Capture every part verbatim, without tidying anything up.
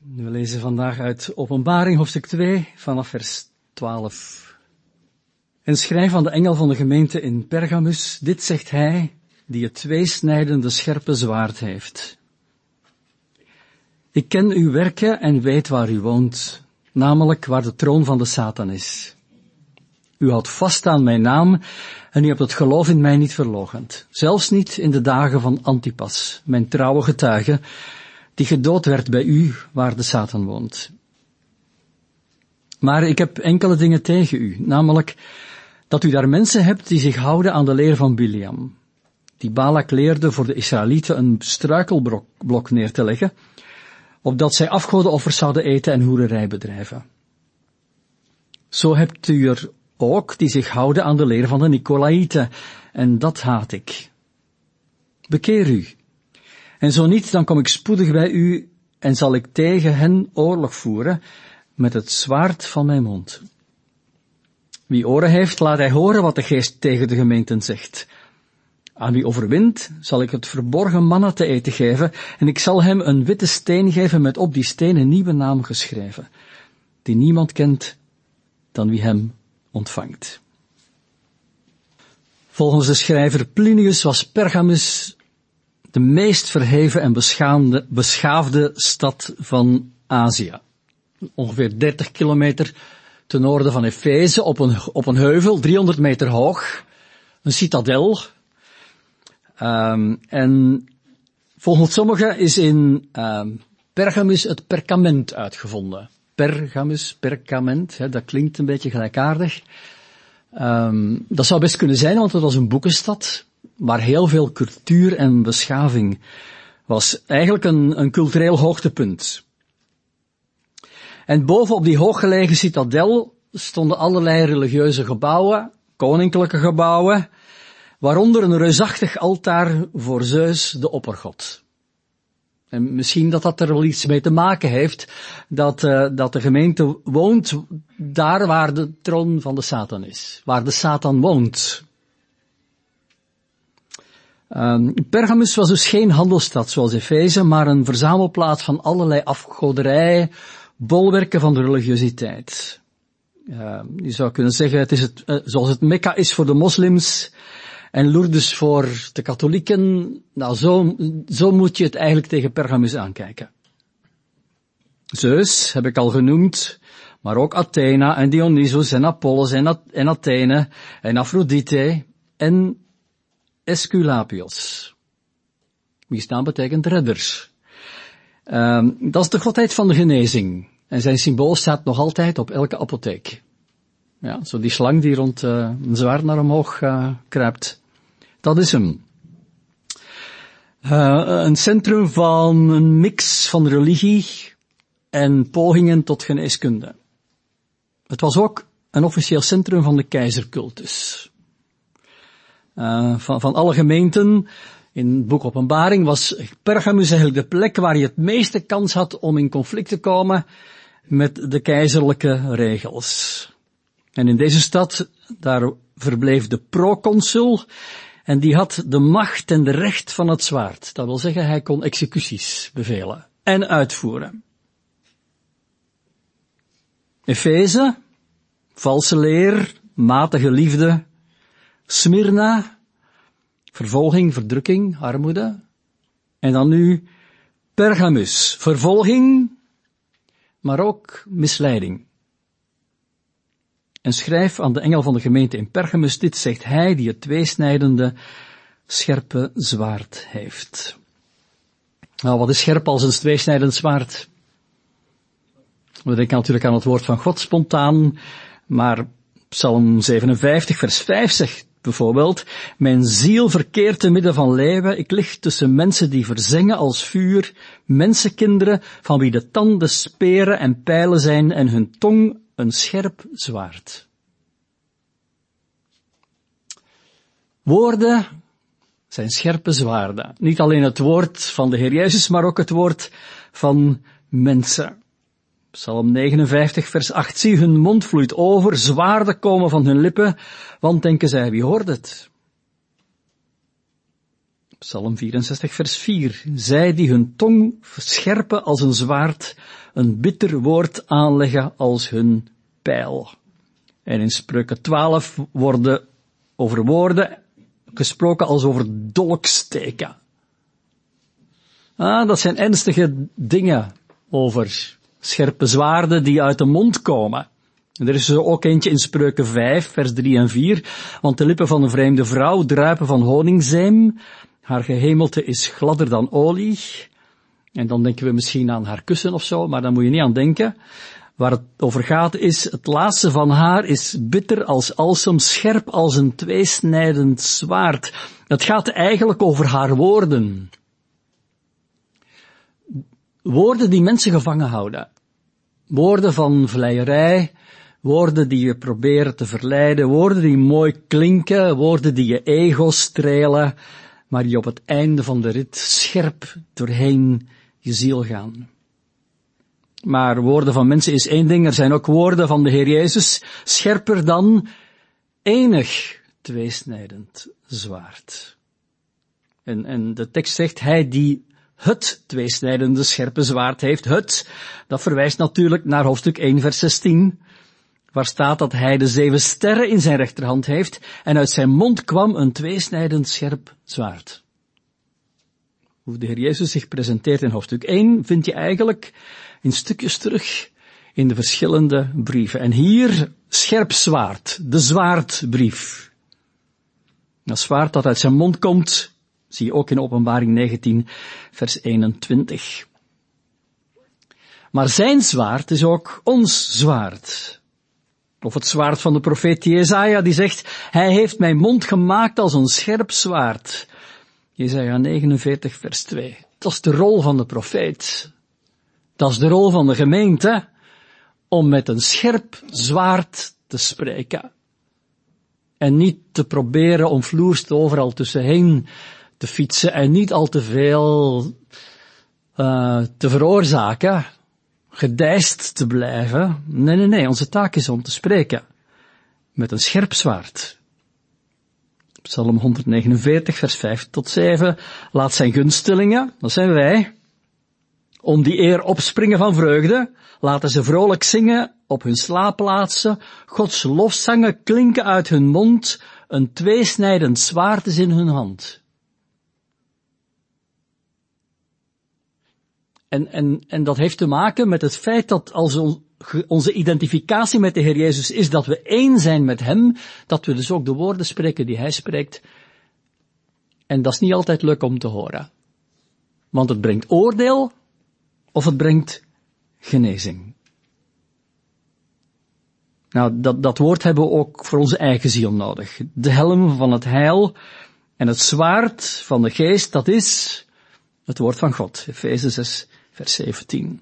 We lezen vandaag uit Openbaring, hoofdstuk twee, vanaf vers twaalf. En schrijf aan de engel van de gemeente in Pergamus, dit zegt hij, die het tweesnijdende scherpe zwaard heeft. Ik ken uw werken en weet waar u woont, namelijk waar de troon van de Satan is. U houdt vast aan mijn naam en u hebt het geloof in mij niet verloochend. Zelfs niet in de dagen van Antipas, mijn trouwe getuige, die gedood werd bij u, waar de Satan woont. Maar ik heb enkele dingen tegen u, namelijk dat u daar mensen hebt die zich houden aan de leer van Biliam, die Balak leerde voor de Israëlieten een struikelblok neer te leggen, opdat zij afgodenoffers zouden eten en hoererij bedrijven. Zo hebt u er ook die zich houden aan de leer van de Nicolaïten, en dat haat ik. Bekeer u. En zo niet, dan kom ik spoedig bij u en zal ik tegen hen oorlog voeren met het zwaard van mijn mond. Wie oren heeft, laat hij horen wat de geest tegen de gemeenten zegt. Aan wie overwint, zal ik het verborgen manna te eten geven, en ik zal hem een witte steen geven met op die steen een nieuwe naam geschreven, die niemand kent dan wie hem ontvangt. Volgens de schrijver Plinius was Pergamus de meest verheven en beschaamde, beschaafde stad van Azië. Ongeveer dertig kilometer ten noorden van Efeze, op een, op een heuvel, driehonderd meter hoog, een citadel. Um, en volgens sommigen is in um, Pergamus het perkament uitgevonden. Pergamus, perkament, hè, dat klinkt een beetje gelijkaardig. Um, dat zou best kunnen zijn, want het was een boekenstad, waar heel veel cultuur en beschaving was. Eigenlijk een, een cultureel hoogtepunt. En bovenop die hooggelegen citadel stonden allerlei religieuze gebouwen, koninklijke gebouwen, waaronder een reusachtig altaar voor Zeus, de oppergod. En misschien dat dat er wel iets mee te maken heeft, dat, uh, dat de gemeente woont daar waar de troon van de Satan is. Waar de Satan woont. Um, Pergamus was dus geen handelsstad zoals Efeze, maar een verzamelplaats van allerlei afgoderij, bolwerken van de religiositeit. Uh, je zou kunnen zeggen, het is het, uh, zoals het Mekka is voor de moslims en Lourdes voor de katholieken. Nou, zo, zo moet je het eigenlijk tegen Pergamus aankijken. Zeus heb ik al genoemd, maar ook Athena en Dionysos en Apollos en, A- en Athene en Aphrodite en Esculapios. Wiens naam betekent redders. Uh, dat is de godheid van de genezing. En zijn symbool staat nog altijd op elke apotheek. Ja, zo die slang die rond uh, een zwaard naar omhoog uh, kruipt. Dat is hem. Uh, een centrum van een mix van religie en pogingen tot geneeskunde. Het was ook een officieel centrum van de keizercultus. Uh, van, van alle gemeenten in het boek Openbaring was Pergamus eigenlijk de plek waar je het meeste kans had om in conflict te komen met de keizerlijke regels. En in deze stad, daar verbleef de proconsul en die had de macht en de recht van het zwaard. Dat wil zeggen, hij kon executies bevelen en uitvoeren. Efeze, valse leer, matige liefde. Smyrna, vervolging, verdrukking, armoede. En dan nu Pergamus, vervolging, maar ook misleiding. En schrijf aan de engel van de gemeente in Pergamus, dit zegt hij die het tweesnijdende scherpe zwaard heeft. Nou, wat is scherp als een tweesnijdend zwaard? We denken natuurlijk aan het woord van God spontaan, maar Psalm zevenenvijftig vers vijf zegt bijvoorbeeld, mijn ziel verkeert te midden van leeuwen, ik lig tussen mensen die verzengen als vuur, mensenkinderen van wie de tanden speren en pijlen zijn en hun tong een scherp zwaard. Woorden zijn scherpe zwaarden. Niet alleen het woord van de Heer Jezus, maar ook het woord van mensen. Psalm negenenvijftig vers acht, zie hun mond vloeit over, zwaarden komen van hun lippen, want denken zij, wie hoort het? Psalm vierenzestig vers vier. Zij die hun tong verscherpen als een zwaard, een bitter woord aanleggen als hun pijl. En in Spreuken twaalf worden over woorden gesproken als over dolksteken. Ah, dat zijn ernstige dingen over scherpe zwaarden die uit de mond komen. En er is er ook eentje in Spreuken vijf, vers drie en vier. Want de lippen van een vreemde vrouw druipen van honingzeem. Haar gehemelte is gladder dan olie. En dan denken we misschien aan haar kussen of zo, maar daar moet je niet aan denken. Waar het over gaat is, het laatste van haar is bitter als alsem, scherp als een tweesnijdend zwaard. Het gaat eigenlijk over haar woorden. Woorden die mensen gevangen houden. Woorden van vleierij, woorden die je proberen te verleiden, woorden die mooi klinken, woorden die je ego strelen, maar die op het einde van de rit scherp doorheen je ziel gaan. Maar woorden van mensen is één ding, er zijn ook woorden van de Heer Jezus, scherper dan enig tweesnijdend zwaard. En, en de tekst zegt, hij die het tweesnijdende scherpe zwaard heeft, het, dat verwijst natuurlijk naar hoofdstuk één vers zestien, waar staat dat hij de zeven sterren in zijn rechterhand heeft en uit zijn mond kwam een tweesnijdend scherp zwaard. Hoe de Heer Jezus zich presenteert in hoofdstuk één vind je eigenlijk in stukjes terug in de verschillende brieven. En hier scherp zwaard, de zwaardbrief. Dat zwaard dat uit zijn mond komt, zie je ook in Openbaring negentien, vers eenentwintig. Maar zijn zwaard is ook ons zwaard. Of het zwaard van de profeet Jesaja, die zegt, hij heeft mijn mond gemaakt als een scherp zwaard. Jesaja negenenveertig, vers twee. Dat is de rol van de profeet. Dat is de rol van de gemeente, om met een scherp zwaard te spreken. En niet te proberen om vloerst overal tussenheen te fietsen en niet al te veel uh, te veroorzaken, gedijst te blijven. Nee, nee, nee, onze taak is om te spreken. Met een scherp zwaard. Psalm honderdnegenenveertig, vers vijf tot zeven, laat zijn gunstelingen, dat zijn wij, om die eer opspringen van vreugde, laten ze vrolijk zingen op hun slaapplaatsen, Gods lofzangen klinken uit hun mond, een tweesnijdend zwaard is in hun hand. En, en, en dat heeft te maken met het feit dat als on, onze identificatie met de Heer Jezus is dat we één zijn met Hem, dat we dus ook de woorden spreken die Hij spreekt. En dat is niet altijd leuk om te horen. Want het brengt oordeel, of het brengt genezing. Nou, dat, dat woord hebben we ook voor onze eigen ziel nodig. De helm van het heil en het zwaard van de geest, dat is het woord van God. Efeze zes, vers zeventien.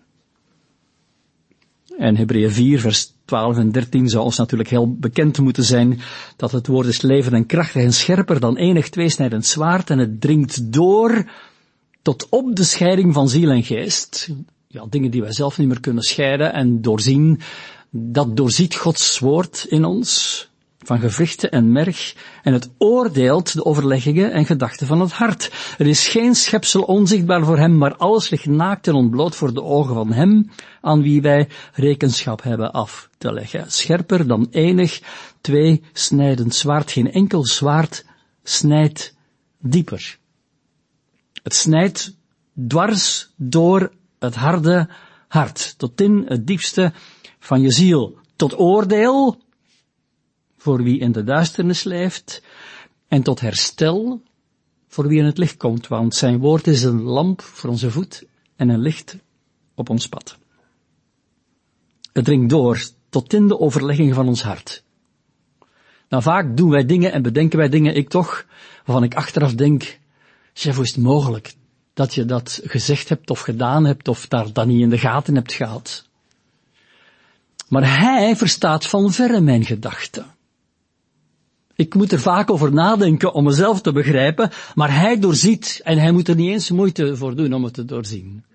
En Hebreeën vier, vers twaalf en dertien zou ons natuurlijk heel bekend moeten zijn dat het woord is leven en krachtig en scherper dan enig tweesnijdend zwaard en het dringt door tot op de scheiding van ziel en geest. Ja, dingen die wij zelf niet meer kunnen scheiden en doorzien. Dat doorziet Gods woord in ons, van gewrichten en merg, en het oordeelt de overleggingen en gedachten van het hart. Er is geen schepsel onzichtbaar voor hem, maar alles ligt naakt en ontbloot voor de ogen van hem, aan wie wij rekenschap hebben af te leggen. Scherper dan enig tweesnijdend zwaard, geen enkel zwaard snijdt dieper. Het snijdt dwars door het harde hart, tot in het diepste van je ziel, tot oordeel, voor wie in de duisternis leeft, en tot herstel, voor wie in het licht komt, want zijn woord is een lamp voor onze voet en een licht op ons pad. Het dringt door tot in de overlegging van ons hart. Nou, vaak doen wij dingen en bedenken wij dingen, ik toch, waarvan ik achteraf denk, chef, hoe is het mogelijk dat je dat gezegd hebt of gedaan hebt of daar dan niet in de gaten hebt gehad? Maar hij verstaat van verre mijn gedachten. Ik moet er vaak over nadenken om mezelf te begrijpen, maar hij doorziet en hij moet er niet eens moeite voor doen om het te doorzien.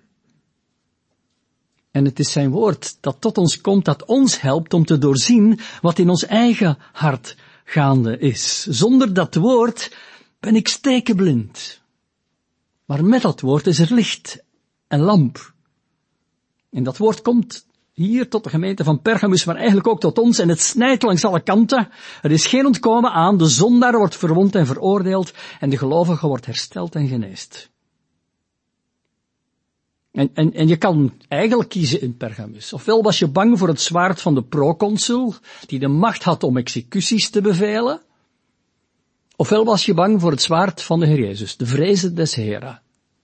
En het is zijn woord dat tot ons komt, dat ons helpt om te doorzien wat in ons eigen hart gaande is. Zonder dat woord ben ik stekenblind. Maar met dat woord is er licht en lamp. En dat woord komt hier tot de gemeente van Pergamus, maar eigenlijk ook tot ons, en het snijdt langs alle kanten. Er is geen ontkomen aan, de zondaar wordt verwond en veroordeeld, en de gelovige wordt hersteld en geneest. En, en, en je kan eigenlijk kiezen in Pergamus. Ofwel was je bang voor het zwaard van de proconsul, die de macht had om executies te bevelen, ofwel was je bang voor het zwaard van de Heer Jezus, de vrezen des Heren.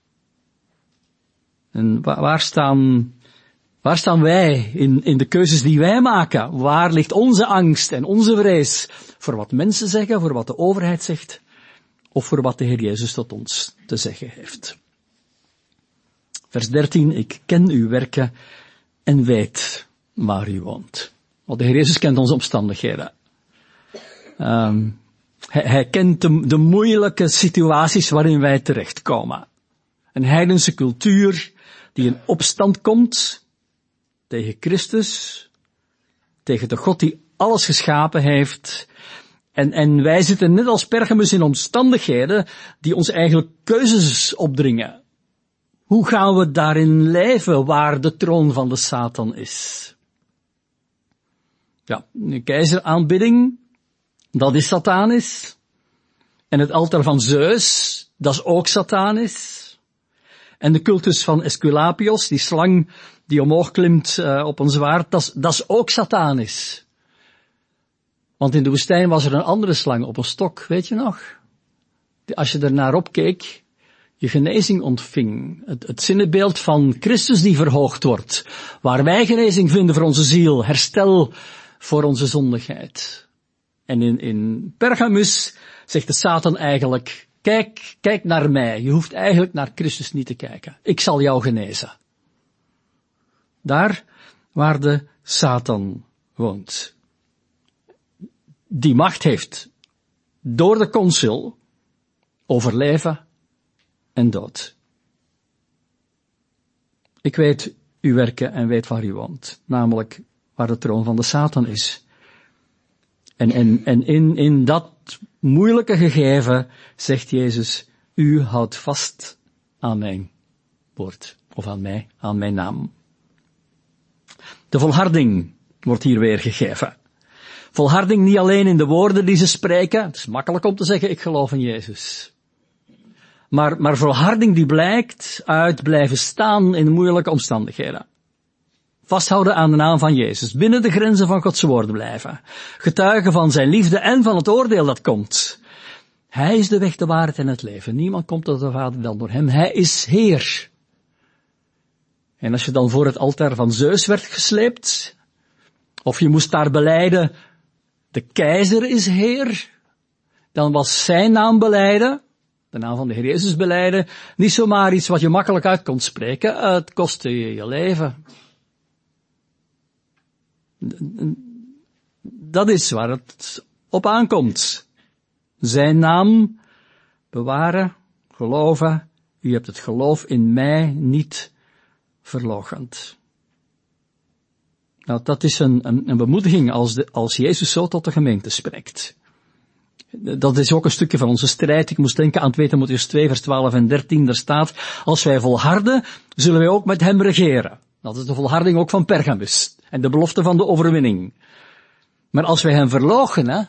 En waar, waar staan... Waar staan wij in, in de keuzes die wij maken? Waar ligt onze angst en onze vrees? Voor wat mensen zeggen, voor wat de overheid zegt, of voor wat de Heer Jezus tot ons te zeggen heeft. Vers dertien, ik ken uw werken en weet waar u woont. Want de Heer Jezus kent onze omstandigheden. Um, hij, hij kent de, de moeilijke situaties waarin wij terechtkomen. Een heidense cultuur die in opstand komt tegen Christus, tegen de God die alles geschapen heeft. En, en wij zitten net als Pergamus in omstandigheden die ons eigenlijk keuzes opdringen. Hoe gaan we daarin leven waar de troon van de Satan is? Ja, de keizeraanbidding, dat is satanisch. En het altaar van Zeus, dat is ook satanisch. En de cultus van Esculapios, die slang die omhoog klimt uh, op een zwaard, dat is ook satanisch. Want in de woestijn was er een andere slang op een stok, weet je nog? Als je er naar opkeek, je genezing ontving. Het, het zinnebeeld van Christus die verhoogd wordt. Waar wij genezing vinden voor onze ziel, herstel voor onze zondigheid. En in, in Pergamus zegt de Satan eigenlijk, kijk, kijk naar mij. Je hoeft eigenlijk naar Christus niet te kijken. Ik zal jou genezen. Daar waar de Satan woont. Die macht heeft door de consul over leven en dood. Ik weet uw werken en weet waar u woont. Namelijk waar de troon van de Satan is. En, en, en in, in dat moeilijke gegeven zegt Jezus, u houdt vast aan mijn woord. Of aan mij, aan mijn naam. De volharding wordt hier weer gegeven. Volharding niet alleen in de woorden die ze spreken. Het is makkelijk om te zeggen, ik geloof in Jezus. Maar, maar volharding die blijkt uit blijven staan in moeilijke omstandigheden. Vasthouden aan de naam van Jezus. Binnen de grenzen van Gods woord blijven. Getuigen van zijn liefde en van het oordeel dat komt. Hij is de weg, de waarheid en het leven. Niemand komt tot de Vader dan door hem. Hij is Heer. En als je dan voor het altaar van Zeus werd gesleept, of je moest daar belijden, de keizer is Heer, dan was zijn naam belijden, de naam van de Heer Jezus belijden, niet zomaar iets wat je makkelijk uit kon spreken, het kostte je je leven. Dat is waar het op aankomt. Zijn naam bewaren, geloven, u hebt het geloof in mij niet verloochend. Nou, dat is een, een, een bemoediging als, de, als Jezus zo tot de gemeente spreekt. Dat is ook een stukje van onze strijd. Ik moest denken aan twee Timotheüs twee, vers twaalf en dertien. Daar staat, als wij volharden, zullen wij ook met hem regeren. Dat is de volharding ook van Pergamus. En de belofte van de overwinning. Maar als wij hem verloochenen,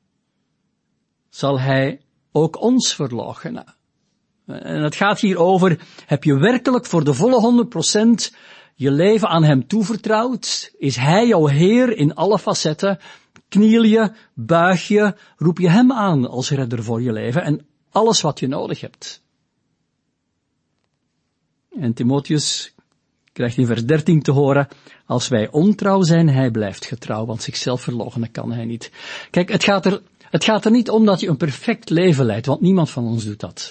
zal hij ook ons verloochenen. En het gaat hier over, heb je werkelijk voor de volle honderd procent je leven aan hem toevertrouwd? Is hij jouw Heer in alle facetten? Kniel je, buig je, roep je hem aan als redder voor je leven en alles wat je nodig hebt. En Timotheus krijgt in vers dertien te horen, als wij ontrouw zijn, hij blijft getrouw, want zichzelf verloochenen kan hij niet. Kijk, het gaat er, het gaat er niet om dat je een perfect leven leidt, want niemand van ons doet dat.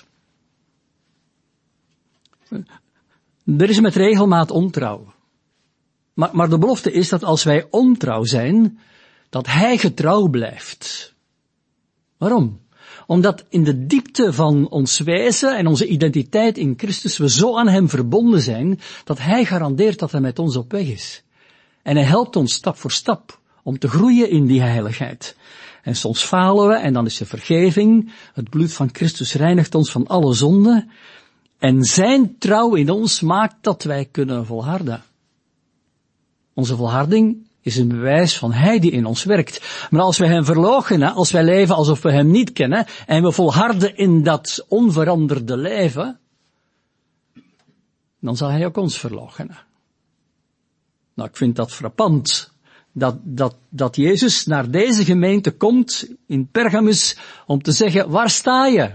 Er is met regelmaat ontrouw. Maar, maar de belofte is dat als wij ontrouw zijn, dat hij getrouw blijft. Waarom? Omdat in de diepte van ons wezen en onze identiteit in Christus we zo aan hem verbonden zijn, dat hij garandeert dat hij met ons op weg is. En hij helpt ons stap voor stap om te groeien in die heiligheid. En soms falen we en dan is er vergeving. Het bloed van Christus reinigt ons van alle zonde. En zijn trouw in ons maakt dat wij kunnen volharden. Onze volharding is een bewijs van hij die in ons werkt. Maar als wij hem verloochenen, als wij leven alsof we hem niet kennen, en we volharden in dat onveranderde leven, dan zal hij ook ons verloochenen. Nou, ik vind dat frappant. Dat, dat, dat Jezus naar deze gemeente komt in Pergamus om te zeggen, waar sta je?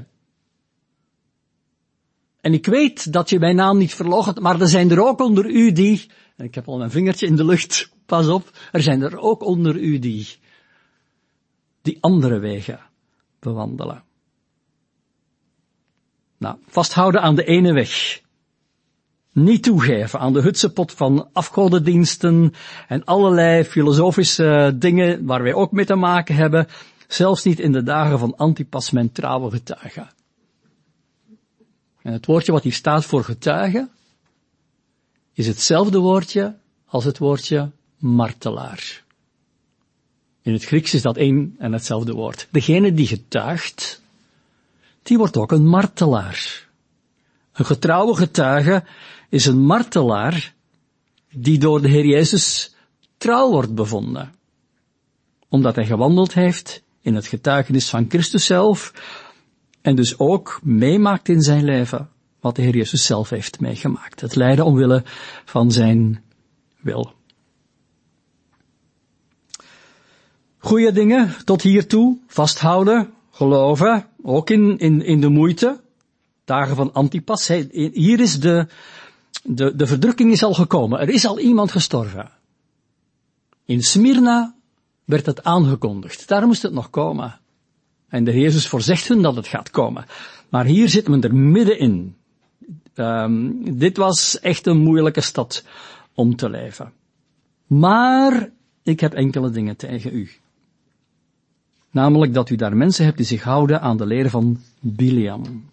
En ik weet dat je mijn naam niet verloochent, maar er zijn er ook onder u die, en ik heb al mijn vingertje in de lucht, pas op, er zijn er ook onder u die, die andere wegen bewandelen. Nou, vasthouden aan de ene weg. Niet toegeven aan de hutsepot van afgodendiensten en allerlei filosofische dingen waar wij ook mee te maken hebben, zelfs niet in de dagen van Antipas, mijn trouwe getuige. En het woordje wat hier staat voor getuige, is hetzelfde woordje als het woordje martelaar. In het Grieks is dat één en hetzelfde woord. Degene die getuigt, die wordt ook een martelaar. Een getrouwe getuige is een martelaar die door de Heer Jezus trouw wordt bevonden. Omdat hij gewandeld heeft in het getuigenis van Christus zelf en dus ook meemaakt in zijn leven wat de Heer Jezus zelf heeft meegemaakt. Het lijden omwille van zijn wil. Goeie dingen tot hiertoe, vasthouden, geloven, ook in, in, in de moeite. Dagen van Antipas. Hier is de, de, de verdrukking is al gekomen. Er is al iemand gestorven. In Smyrna werd het aangekondigd. Daar moest het nog komen. En de Heer Jezus voorzegt hun dat het gaat komen. Maar hier zit men er middenin. Um, dit was echt een moeilijke stad om te leven. Maar ik heb enkele dingen tegen u. Namelijk dat u daar mensen hebt die zich houden aan de leer van Biliam.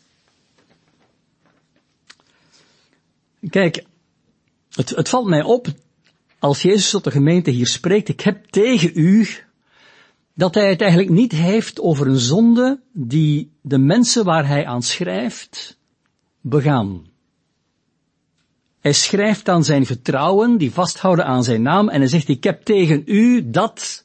Kijk, het, het valt mij op, als Jezus tot de gemeente hier spreekt, ik heb tegen u, dat hij het eigenlijk niet heeft over een zonde die de mensen waar hij aan schrijft, begaan. Hij schrijft aan zijn getrouwen, die vasthouden aan zijn naam, en hij zegt, ik heb tegen u dat,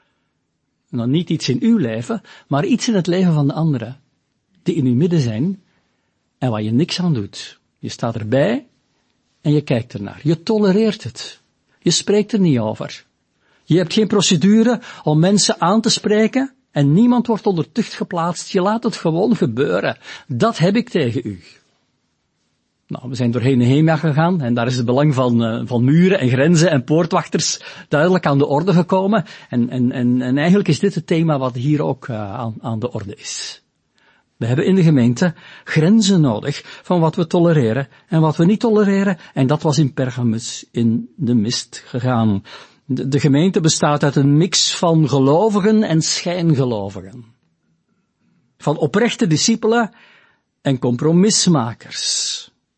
nou niet iets in uw leven, maar iets in het leven van de anderen, die in uw midden zijn, en waar je niks aan doet. Je staat erbij, en je kijkt ernaar. Je tolereert het. Je spreekt er niet over. Je hebt geen procedure om mensen aan te spreken en niemand wordt onder tucht geplaatst. Je laat het gewoon gebeuren. Dat heb ik tegen u. Nou, we zijn doorheen Nehemia gegaan en daar is het belang van, uh, van muren en grenzen en poortwachters duidelijk aan de orde gekomen. En, en, en, en eigenlijk is dit het thema wat hier ook uh, aan, aan de orde is. We hebben in de gemeente grenzen nodig van wat we tolereren en wat we niet tolereren. En dat was in Pergamus in de mist gegaan. De, de gemeente bestaat uit een mix van gelovigen en schijngelovigen. Van oprechte discipelen en compromismakers.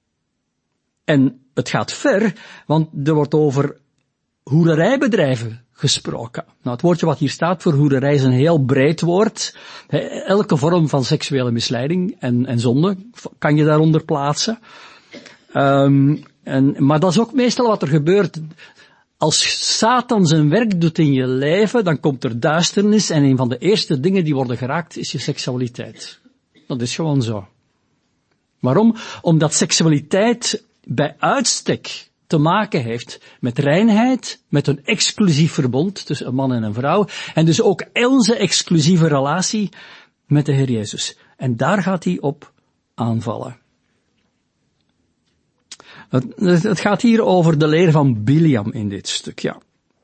En het gaat ver, want er wordt over hoererijbedrijven gesproken. Nou, het woordje wat hier staat voor hoererij is een heel breed woord. Elke vorm van seksuele misleiding en, en zonde kan je daaronder plaatsen. Um, en, maar dat is ook meestal wat er gebeurt. Als Satan zijn werk doet in je leven, dan komt er duisternis en een van de eerste dingen die worden geraakt is je seksualiteit. Dat is gewoon zo. Waarom? Omdat seksualiteit bij uitstek te maken heeft met reinheid, met een exclusief verbond tussen een man en een vrouw, en dus ook onze exclusieve relatie met de Heer Jezus. En daar gaat hij op aanvallen. Het, het gaat hier over de leer van Biliam in dit stuk, ja.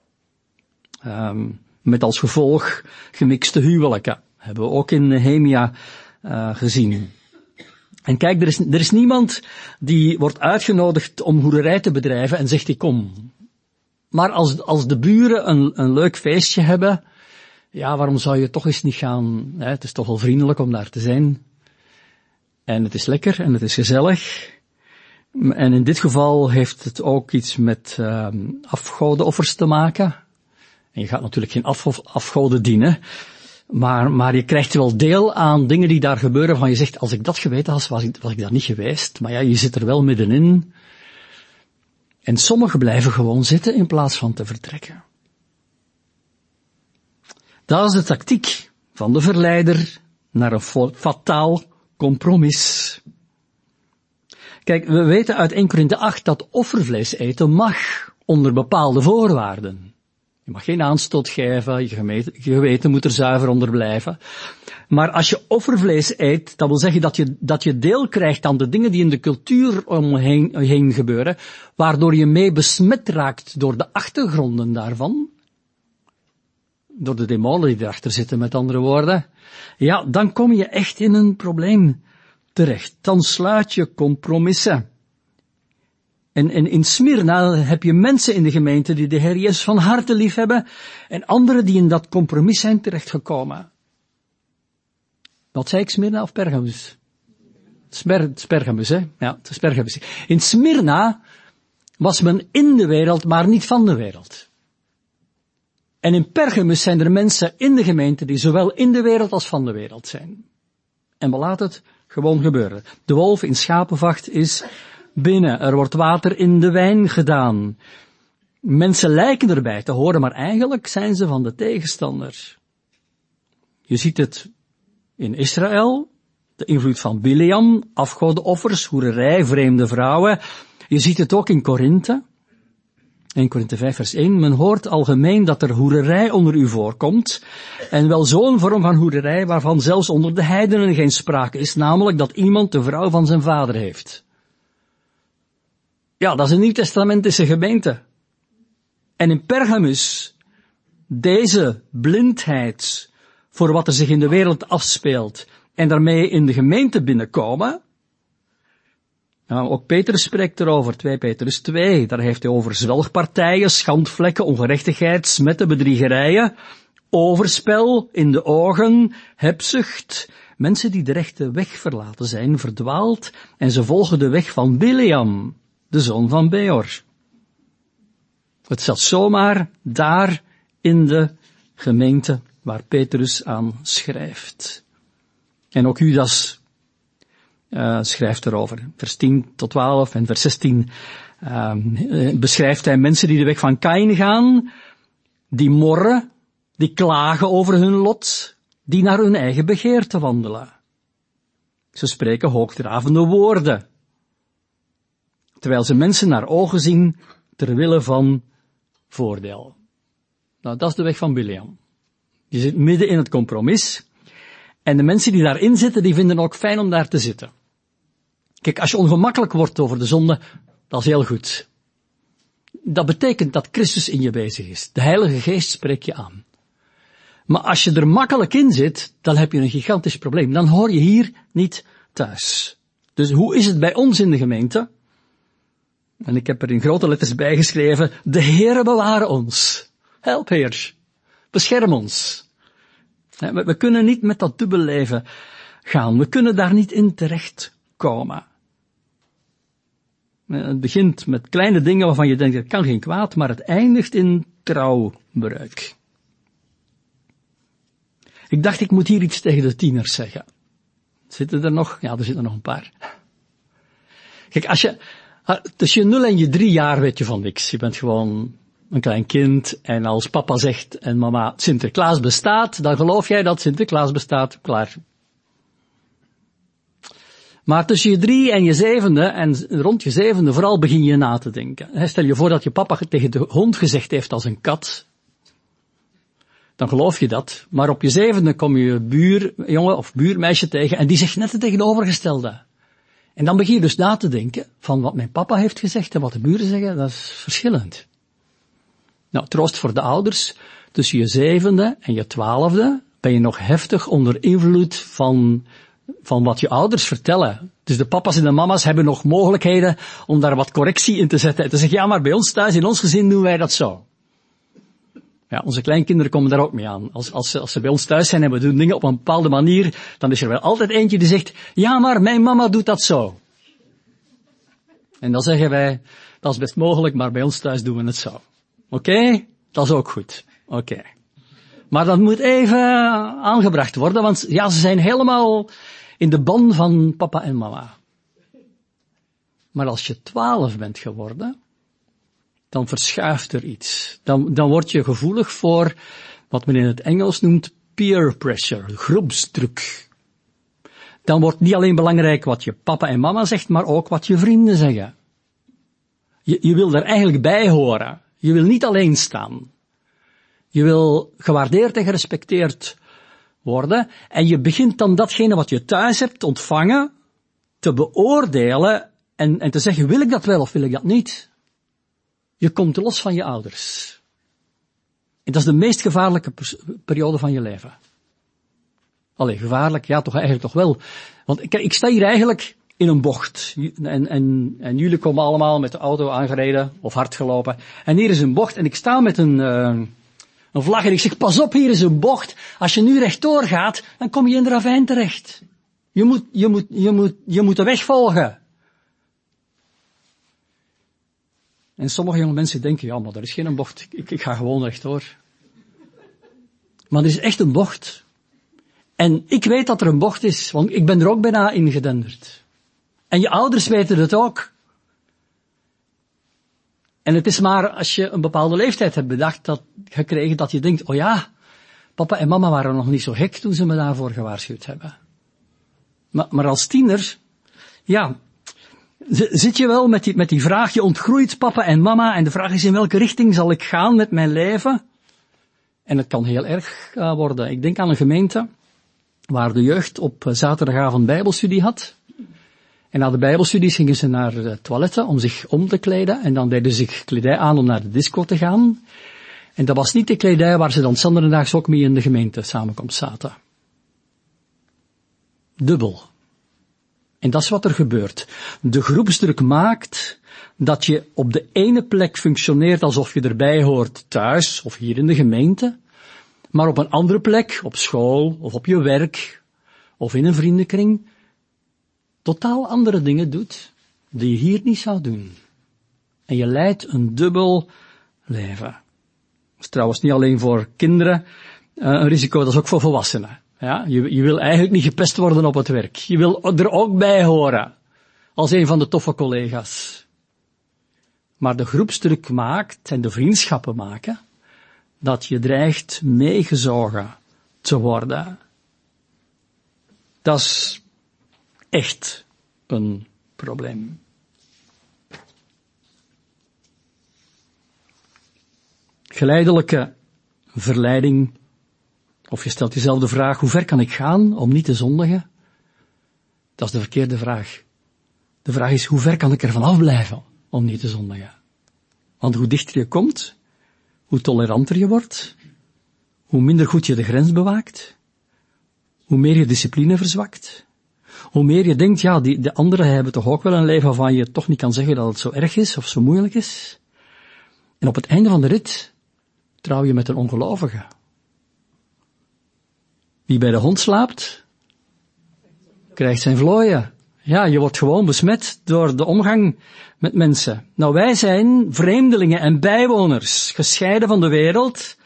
Um, met als gevolg gemixte huwelijken. Hebben we ook in Nehemia uh, gezien. En kijk, er is, er is niemand die wordt uitgenodigd om hoererij te bedrijven en zegt, ik kom. Maar als, als de buren een, een leuk feestje hebben, ja, waarom zou je toch eens niet gaan? Hè? Het is toch wel vriendelijk om daar te zijn. En het is lekker en het is gezellig. En in dit geval heeft het ook iets met uh, afgodenoffers te maken. En je gaat natuurlijk geen af, afgoden dienen. Maar, maar je krijgt wel deel aan dingen die daar gebeuren, waarvan je zegt, als ik dat geweten had, was ik, was ik daar niet geweest. Maar ja, je zit er wel middenin. En sommigen blijven gewoon zitten in plaats van te vertrekken. Dat is de tactiek van de verleider naar een fataal compromis. Kijk, we weten uit Eerste Korinthe acht dat offervlees eten mag onder bepaalde voorwaarden. Je mag geen aanstoot geven, je geweten, je geweten moet er zuiver onder blijven. Maar als je offervlees eet, dat wil zeggen dat je, dat je deel krijgt aan de dingen die in de cultuur omheen heen gebeuren, waardoor je mee besmet raakt door de achtergronden daarvan, door de demonen die erachter zitten, met andere woorden, ja, dan kom je echt in een probleem terecht. Dan sluit je compromissen. En, en in Smyrna heb je mensen in de gemeente die de Heer Jezus van harte lief hebben, en anderen die in dat compromis zijn terechtgekomen. Wat zei ik, Smyrna of Pergamus? Sper, Pergamus, hè? Ja, het is Pergamus. In Smyrna was men in de wereld, maar niet van de wereld. En in Pergamus zijn er mensen in de gemeente die zowel in de wereld als van de wereld zijn. En we laten het gewoon gebeuren. De wolf in schapenvacht is binnen. Er wordt water in de wijn gedaan. Mensen lijken erbij te horen, maar eigenlijk zijn ze van de tegenstander. Je ziet het in Israël, de invloed van Bileam, afgodenoffers, hoererij, vreemde vrouwen. Je ziet het ook in Korinthe. In Korinthe vijf vers één, men hoort algemeen dat er hoererij onder u voorkomt, en wel zo'n vorm van hoererij waarvan zelfs onder de heidenen geen sprake is, namelijk dat iemand de vrouw van zijn vader heeft. Ja, dat is een nieuwtestamentische gemeente. En in Pergamus, deze blindheid voor wat er zich in de wereld afspeelt, en daarmee in de gemeente binnenkomen. Nou, ook Petrus spreekt erover, twee Petrus twee, daar heeft hij over zwelgpartijen, schandvlekken, ongerechtigheid, smetten, bedriegerijen, overspel in de ogen, hebzucht, mensen die de rechte weg verlaten zijn, verdwaald, en ze volgen de weg van Bileam, de zoon van Beor. Het zat zomaar daar in de gemeente waar Petrus aan schrijft. En ook Judas uh, schrijft erover. Vers tien tot twaalf en vers zestien uh, beschrijft hij mensen die de weg van Kaïn gaan, die morren, die klagen over hun lot, die naar hun eigen begeerte wandelen. Ze spreken hoogdravende woorden, terwijl ze mensen naar ogen zien ter wille van voordeel. Nou, dat is de weg van Bileam. Je zit midden in het compromis. En de mensen die daarin zitten, die vinden het ook fijn om daar te zitten. Kijk, als je ongemakkelijk wordt over de zonde, dat is heel goed. Dat betekent dat Christus in je bezig is. De Heilige Geest spreekt je aan. Maar als je er makkelijk in zit, dan heb je een gigantisch probleem. Dan hoor je hier niet thuis. Dus hoe is het bij ons in de gemeente? En ik heb er in grote letters bijgeschreven, de Heere beware ons. Help, Heer. Bescherm ons. We, we kunnen niet met dat dubbel leven gaan. We kunnen daar niet in terechtkomen. Het begint met kleine dingen waarvan je denkt, dat kan geen kwaad, maar het eindigt in trouwbreuk. Ik dacht, ik moet hier iets tegen de tieners zeggen. Zitten er nog? Ja, er zitten nog een paar. Kijk, als je, tussen je nul en je drie jaar weet je van niks. Je bent gewoon een klein kind, en als papa zegt en mama Sinterklaas bestaat, dan geloof jij dat Sinterklaas bestaat, klaar. Maar tussen je drie en je zevende, en rond je zevende vooral begin je na te denken. Stel je voor dat je papa tegen de hond gezegd heeft als een kat, dan geloof je dat. Maar op je zevende kom je buurjongen of buurmeisje tegen, en die zegt net het tegenovergestelde. En dan begin je dus na te denken van wat mijn papa heeft gezegd en wat de buren zeggen, dat is verschillend. Nou, troost voor de ouders, tussen je zevende en je twaalfde ben je nog heftig onder invloed van, van wat je ouders vertellen. Dus de papa's en de mama's hebben nog mogelijkheden om daar wat correctie in te zetten. En te zeggen, ja, maar bij ons thuis, in ons gezin doen wij dat zo. Ja, onze kleinkinderen komen daar ook mee aan. Als, als, als ze bij ons thuis zijn en we doen dingen op een bepaalde manier, dan is er wel altijd eentje die zegt, ja, maar mijn mama doet dat zo. En dan zeggen wij, dat is best mogelijk, maar bij ons thuis doen we het zo. Oké? Okay? Dat is ook goed. Oké. Okay. Maar dat moet even aangebracht worden, want ja, ze zijn helemaal in de ban van papa en mama. Maar als je twaalf bent geworden, dan verschuift er iets. Dan, dan word je gevoelig voor wat men in het Engels noemt peer pressure, groepsdruk. Dan wordt niet alleen belangrijk wat je papa en mama zegt, maar ook wat je vrienden zeggen. Je, je wil er eigenlijk bij horen. Je wil niet alleen staan. Je wil gewaardeerd en gerespecteerd worden. En je begint dan datgene wat je thuis hebt ontvangen te beoordelen en, en te zeggen, wil ik dat wel of wil ik dat niet? Je komt los van je ouders. En dat is de meest gevaarlijke pers- periode van je leven. Allee, gevaarlijk, ja, toch eigenlijk toch wel. Want ik, ik sta hier eigenlijk in een bocht. En, en, en jullie komen allemaal met de auto aangereden of hard gelopen. En hier is een bocht en ik sta met een, uh, een vlag en ik zeg, pas op, hier is een bocht. Als je nu rechtdoor gaat, dan kom je in de ravijn terecht. Je moet, je moet, je moet, je moet de weg volgen. En sommige jonge mensen denken, ja, maar er is geen bocht. Ik, ik ga gewoon rechtdoor. Maar er is echt een bocht. En ik weet dat er een bocht is, want ik ben er ook bijna in gedenderd. En je ouders weten het ook. En het is maar als je een bepaalde leeftijd hebt bedacht, dat, gekregen, dat je denkt, oh ja, papa en mama waren nog niet zo gek toen ze me daarvoor gewaarschuwd hebben. Maar, maar als tiener, ja, zit je wel met die, met die vraag, je ontgroeit papa en mama, en de vraag is in welke richting zal ik gaan met mijn leven? En het kan heel erg uh, worden. Ik denk aan een gemeente waar de jeugd op zaterdagavond bijbelstudie had. En na de bijbelstudies gingen ze naar de toiletten om zich om te kleden. En dan deden ze zich kledij aan om naar de disco te gaan. En dat was niet de kledij waar ze dan zonderdaags ook mee in de gemeente samenkomst zaten. Dubbel. En dat is wat er gebeurt. De groepsdruk maakt dat je op de ene plek functioneert alsof je erbij hoort thuis of hier in de gemeente. Maar op een andere plek, op school of op je werk of in een vriendenkring, totaal andere dingen doet die je hier niet zou doen. En je leidt een dubbel leven. Dat is trouwens niet alleen voor kinderen uh, een risico, dat is ook voor volwassenen. Ja, je, je wil eigenlijk niet gepest worden op het werk. Je wil er ook bij horen, als een van de toffe collega's. Maar de groepsdruk maakt, en de vriendschappen maken, dat je dreigt meegezogen te worden. Dat is echt een probleem. Geleidelijke verleiding, of je stelt jezelf de vraag, hoe ver kan ik gaan om niet te zondigen? Dat is de verkeerde vraag. De vraag is, hoe ver kan ik er vanaf blijven om niet te zondigen? Want hoe dichter je komt, hoe toleranter je wordt, hoe minder goed je de grens bewaakt, hoe meer je discipline verzwakt, hoe meer je denkt, ja, die, de anderen hebben toch ook wel een leven waarvan je toch niet kan zeggen dat het zo erg is of zo moeilijk is. En op het einde van de rit trouw je met een ongelovige. Wie bij de hond slaapt, krijgt zijn vlooien. Ja, je wordt gewoon besmet door de omgang met mensen. Nou, wij zijn vreemdelingen en bijwoners, gescheiden van de wereld.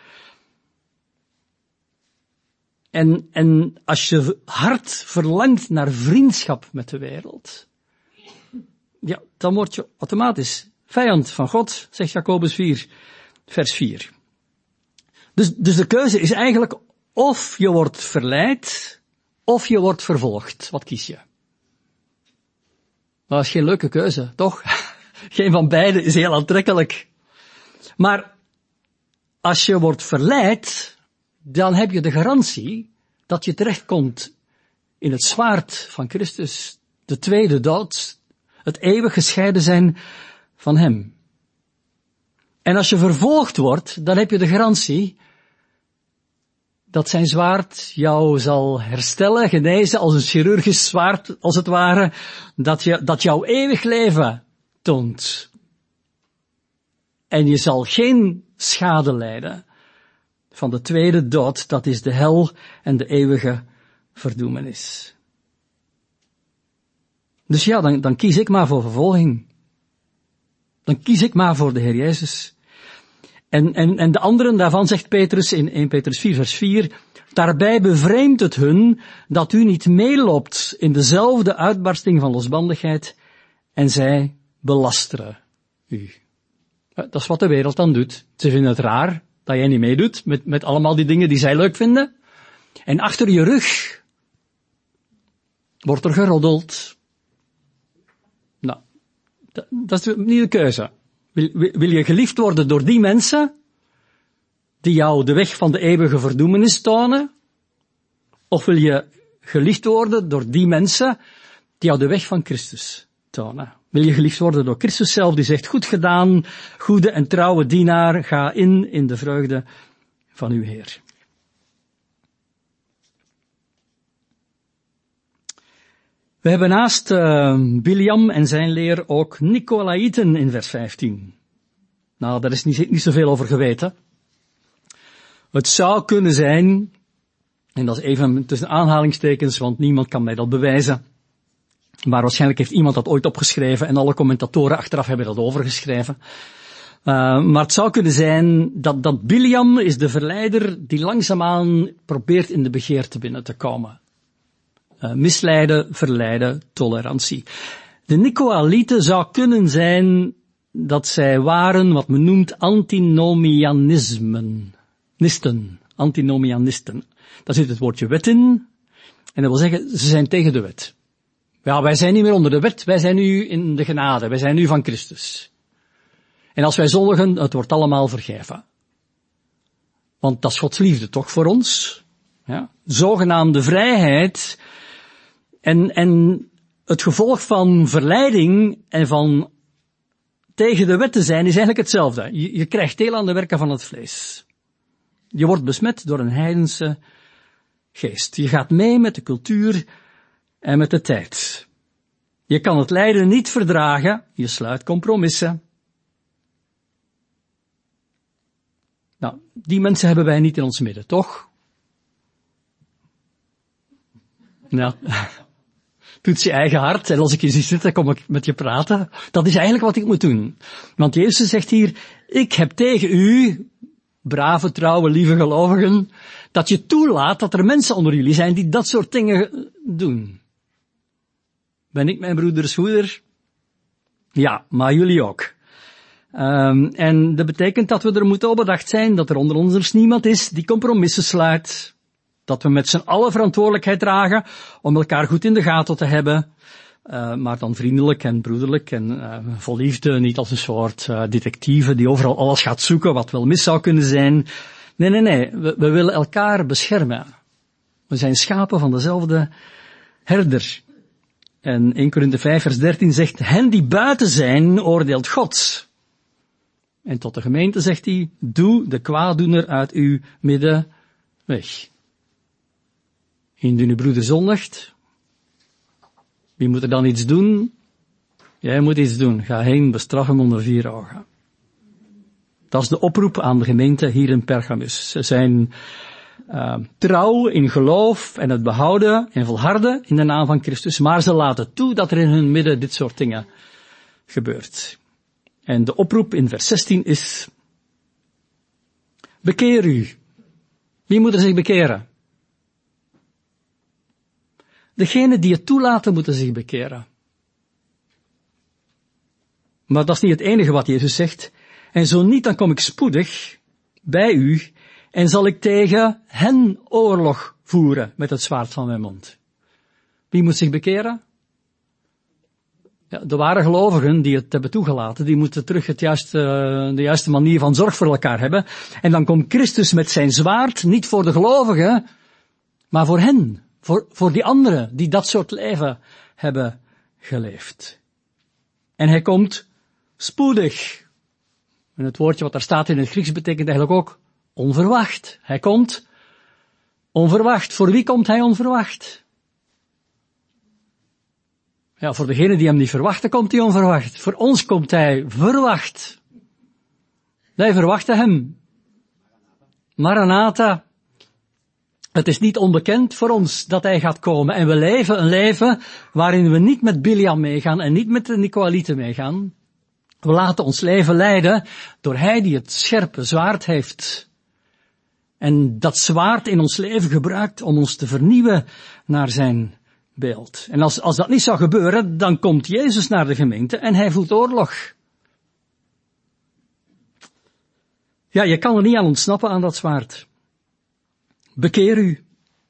En, en als je hart verlangt naar vriendschap met de wereld, ja, dan word je automatisch vijand van God, zegt Jacobus vier, vers vier. Dus, dus de keuze is eigenlijk of je wordt verleid, of je wordt vervolgd. Wat kies je? Dat is geen leuke keuze, toch? Geen van beide is heel aantrekkelijk. Maar als je wordt verleid, dan heb je de garantie dat je terechtkomt in het zwaard van Christus, de tweede dood, het eeuwig gescheiden zijn van hem. En als je vervolgd wordt, dan heb je de garantie dat zijn zwaard jou zal herstellen, genezen, als een chirurgisch zwaard, als het ware, dat, je, dat jouw eeuwig leven toont. En je zal geen schade lijden van de tweede dood, dat is de hel en de eeuwige verdoemenis. Dus ja, dan, dan kies ik maar voor vervolging. Dan kies ik maar voor de Heer Jezus. En, en, en de anderen daarvan zegt Petrus in eerste Petrus vier vers vier, daarbij bevreemdt het hun dat u niet meeloopt in dezelfde uitbarsting van losbandigheid en zij belasteren u. Dat is wat de wereld dan doet. Ze vinden het raar dat jij niet meedoet met, met allemaal die dingen die zij leuk vinden. En achter je rug wordt er geroddeld. Nou, dat, dat is niet de keuze. Wil, wil je geliefd worden door die mensen die jou de weg van de eeuwige verdoemenis tonen? Of wil je geliefd worden door die mensen die jou de weg van Christus tonen? Wil je geliefd worden door Christus zelf, die zegt, goed gedaan, goede en trouwe dienaar, ga in in de vreugde van uw Heer. We hebben naast uh, Biliam en zijn leer ook Nicolaïten in vers vijftien. Nou, daar is niet, niet zoveel over geweten. Het zou kunnen zijn, en dat is even tussen aanhalingstekens, want niemand kan mij dat bewijzen, maar waarschijnlijk heeft iemand dat ooit opgeschreven en alle commentatoren achteraf hebben dat overgeschreven. Uh, maar het zou kunnen zijn dat, dat Biliam is de verleider die langzaamaan probeert in de begeerte binnen te komen. Uh, misleiden, verleiden, tolerantie. De Nicolaïten zou kunnen zijn dat zij waren wat men noemt antinomianismen. Nisten, antinomianisten. Daar zit het woordje wet in. En dat wil zeggen, ze zijn tegen de wet. Ja, wij zijn niet meer onder de wet, wij zijn nu in de genade, wij zijn nu van Christus. En als wij zondigen, het wordt allemaal vergeven. Want dat is Gods liefde toch voor ons? Ja? Zogenaamde vrijheid en, en het gevolg van verleiding en van tegen de wet te zijn is eigenlijk hetzelfde. Je, je krijgt deel aan de werken van het vlees. Je wordt besmet door een heidense geest. Je gaat mee met de cultuur en met de tijd. Je kan het lijden niet verdragen, je sluit compromissen. Nou, die mensen hebben wij niet in ons midden, toch? Nou, toets je eigen hart en als ik je zie zitten, kom ik met je praten. Dat is eigenlijk wat ik moet doen. Want Jezus zegt hier, ik heb tegen u, brave, trouwe, lieve gelovigen, dat je toelaat dat er mensen onder jullie zijn die dat soort dingen doen. Ben ik mijn broeders hoeder? Ja, maar jullie ook. Um, en dat betekent dat we er moeten op bedacht zijn dat er onder ons niemand is die compromissen sluit. Dat we met z'n allen verantwoordelijkheid dragen om elkaar goed in de gaten te hebben. Uh, maar dan vriendelijk en broederlijk en uh, vol liefde, niet als een soort uh, detectieve die overal alles gaat zoeken wat wel mis zou kunnen zijn. Nee, nee, nee, we, we willen elkaar beschermen. We zijn schapen van dezelfde herder. En eerste Korinthe vijf vers dertien zegt, hen die buiten zijn, oordeelt God. En tot de gemeente zegt hij, doe de kwaaddoener uit uw midden weg. Indien uw broeder zondigt, wie moet er dan iets doen? Jij moet iets doen. Ga heen, bestraf hem onder vier ogen. Dat is de oproep aan de gemeente hier in Pergamus. Ze zijn uh, trouw in geloof en het behouden en volharden in de naam van Christus, maar ze laten toe dat er in hun midden dit soort dingen gebeurt. En de oproep in vers zestien is, bekeer u. Wie moet er zich bekeren? Degenen die het toelaten moeten zich bekeren. Maar dat is niet het enige wat Jezus zegt. En zo niet, dan kom ik spoedig bij u en zal ik tegen hen oorlog voeren met het zwaard van mijn mond. Wie moet zich bekeren? Ja, de ware gelovigen die het hebben toegelaten, die moeten terug het juiste, de juiste manier van zorg voor elkaar hebben. En dan komt Christus met zijn zwaard, niet voor de gelovigen, maar voor hen. Voor, voor die anderen die dat soort leven hebben geleefd. En hij komt spoedig. En het woordje wat daar staat in het Grieks betekent eigenlijk ook onverwacht. Hij komt onverwacht. Voor wie komt hij onverwacht? Ja, voor degenen die hem niet verwachten, komt hij onverwacht. Voor ons komt hij verwacht. Wij verwachten hem. Maranatha. Het is niet onbekend voor ons dat hij gaat komen. En we leven een leven waarin we niet met Biliam meegaan en niet met de Nicolaïten meegaan. We laten ons leven leiden door Hij die het scherpe zwaard heeft. En dat zwaard in ons leven gebruikt om ons te vernieuwen naar zijn beeld. En als, als dat niet zou gebeuren, dan komt Jezus naar de gemeente en hij voert oorlog. Ja, je kan er niet aan ontsnappen aan dat zwaard. Bekeer u.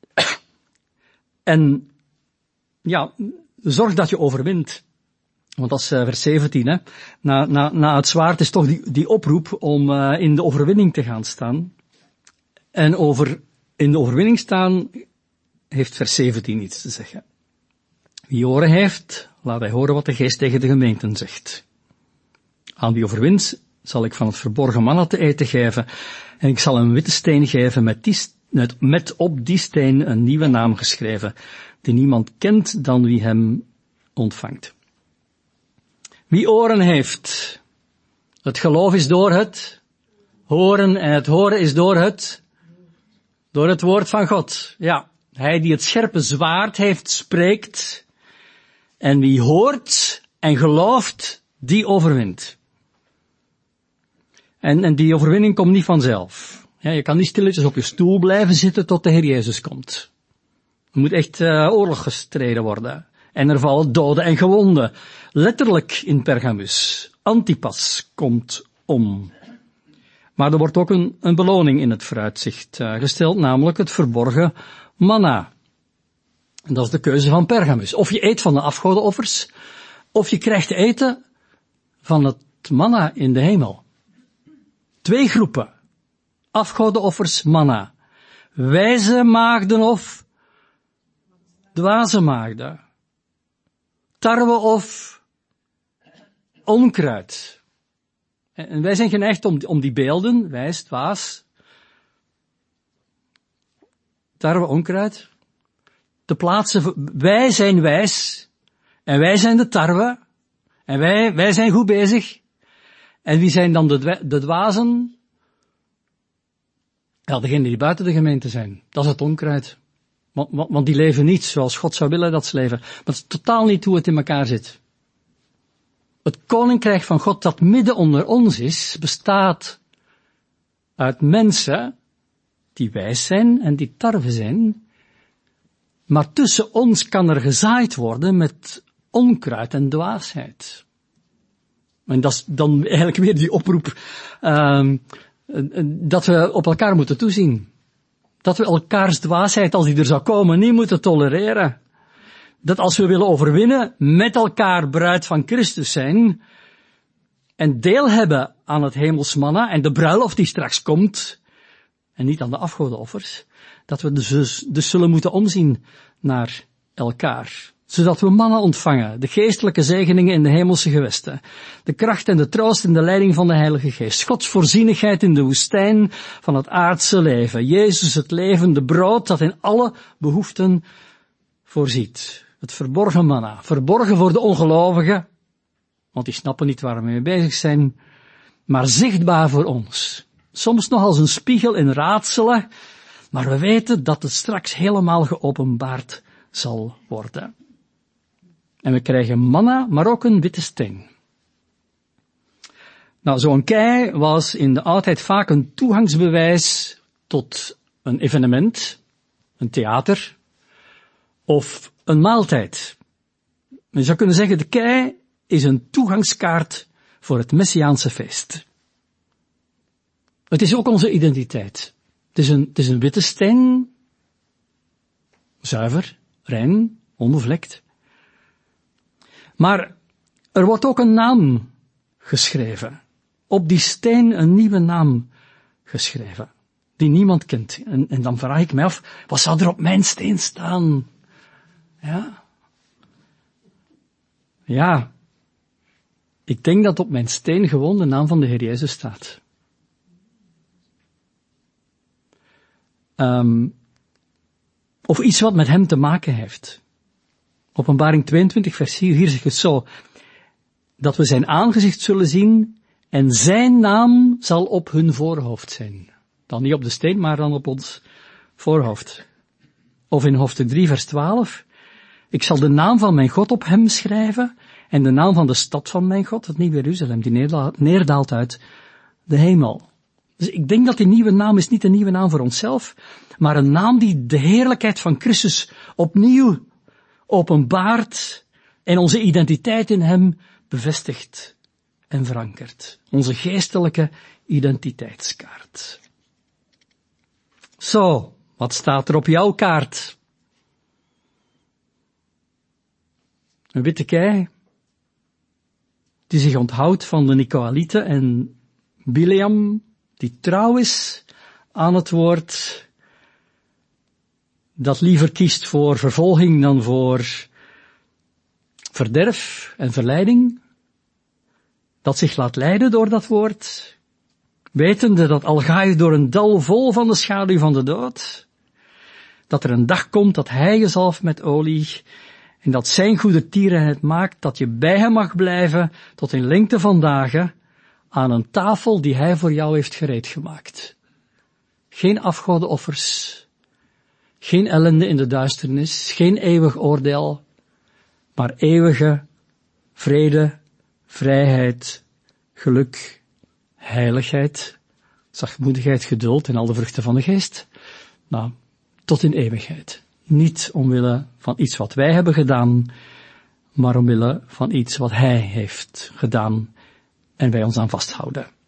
En ja, zorg dat je overwint. Want dat is uh, vers zeventien, hè. Na, na, na het zwaard is toch die, die oproep om uh, in de overwinning te gaan staan. En over in de overwinning staan heeft vers zeventien iets te zeggen. Wie oren heeft, laat hij horen wat de geest tegen de gemeenten zegt. Aan wie overwint zal ik van het verborgen manna te eten geven. En ik zal een witte steen geven met, die, met, met op die steen een nieuwe naam geschreven, die niemand kent dan wie hem ontvangt. Wie oren heeft, het geloof is door het horen en het horen is door het, door het woord van God. Ja, hij die het scherpe zwaard heeft spreekt en wie hoort en gelooft, die overwint. En, en die overwinning komt niet vanzelf. Ja, je kan niet stilletjes op je stoel blijven zitten tot de Heer Jezus komt. Er moet echt uh, oorlog gestreden worden. En er vallen doden en gewonden. Letterlijk in Pergamus. Antipas komt om. Maar er wordt ook een, een beloning in het vooruitzicht uh, gesteld, namelijk het verborgen manna. En dat is de keuze van Pergamus. Of je eet van de afgodenoffers, of je krijgt te eten van het manna in de hemel. Twee groepen. Afgodenoffers, manna. Wijze maagden of dwaze maagden. Tarwe of onkruid. En wij zijn geneigd om, om die beelden, wijs, dwaas, tarwe, onkruid, te plaatsen. Wij zijn wijs, en wij zijn de tarwe, en wij, wij zijn goed bezig. En wie zijn dan de, de dwazen? Ja, degenen die buiten de gemeente zijn. Dat is het onkruid. Want, want, want die leven niet zoals God zou willen dat ze leven. Maar dat is totaal niet hoe het in elkaar zit. Het koninkrijk van God dat midden onder ons is, bestaat uit mensen die wijs zijn en die tarwe zijn. Maar tussen ons kan er gezaaid worden met onkruid en dwaasheid. En dat is dan eigenlijk weer die oproep uh, dat we op elkaar moeten toezien. Dat we elkaars dwaasheid, als die er zou komen, niet moeten tolereren. Dat als we willen overwinnen, met elkaar bruid van Christus zijn, en deel hebben aan het hemels manna, en de bruiloft die straks komt, en niet aan de afgodenoffers, dat we dus, dus zullen moeten omzien naar elkaar. Zodat we manna ontvangen, de geestelijke zegeningen in de hemelse gewesten, de kracht en de troost en de leiding van de Heilige Geest, Gods voorzienigheid in de woestijn van het aardse leven, Jezus het levende brood dat in alle behoeften voorziet. Het verborgen manna, verborgen voor de ongelovigen, want die snappen niet waar we mee bezig zijn, maar zichtbaar voor ons. Soms nog als een spiegel in raadselen, maar we weten dat het straks helemaal geopenbaard zal worden. En we krijgen manna, maar ook een witte steen. Nou, zo'n kei was in de oudheid vaak een toegangsbewijs tot een evenement, een theater, of een maaltijd. Je zou kunnen zeggen, de kei is een toegangskaart voor het Messiaanse feest. Het is ook onze identiteit. Het is een, het is een witte steen, zuiver, rein, onbevlekt. Maar er wordt ook een naam geschreven. Op die steen een nieuwe naam geschreven, die niemand kent. En, en dan vraag ik mij af, wat zou er op mijn steen staan? Ja. Ja. Ik denk dat op mijn steen gewoon de naam van de Heer Jezus staat. Um, of iets wat met hem te maken heeft. Openbaring tweeëntwintig vers vier, hier zegt het zo, dat we zijn aangezicht zullen zien en zijn naam zal op hun voorhoofd zijn. Dan niet op de steen, maar dan op ons voorhoofd. Of in hoofdstuk drie vers twaalf, ik zal de naam van mijn God op hem schrijven En de naam van de stad van mijn God, het nieuwe Jeruzalem, die neerdaalt, neerdaalt uit de hemel. Dus ik denk dat die nieuwe naam is niet een nieuwe naam voor onszelf, maar een naam die de heerlijkheid van Christus opnieuw openbaart en onze identiteit in hem bevestigt en verankert. Onze geestelijke identiteitskaart. Zo, wat staat er op jouw kaart? Een witte kei, die zich onthoudt van de Nicoëlieten, en Bileam, die trouw is aan het woord, dat liever kiest voor vervolging dan voor verderf en verleiding, dat zich laat leiden door dat woord, wetende dat al ga je door een dal vol van de schaduw van de dood, dat er een dag komt dat hij je zalft met olie, en dat zijn goede tierenheid maakt dat je bij hem mag blijven tot in lengte van dagen aan een tafel die hij voor jou heeft gereed gemaakt. Geen afgodenoffers, geen ellende in de duisternis, geen eeuwig oordeel, maar eeuwige vrede, vrijheid, geluk, heiligheid, zachtmoedigheid, geduld en al de vruchten van de geest. Nou, tot in eeuwigheid. Niet omwille van iets wat wij hebben gedaan, maar omwille van iets wat hij heeft gedaan en wij ons aan vasthouden.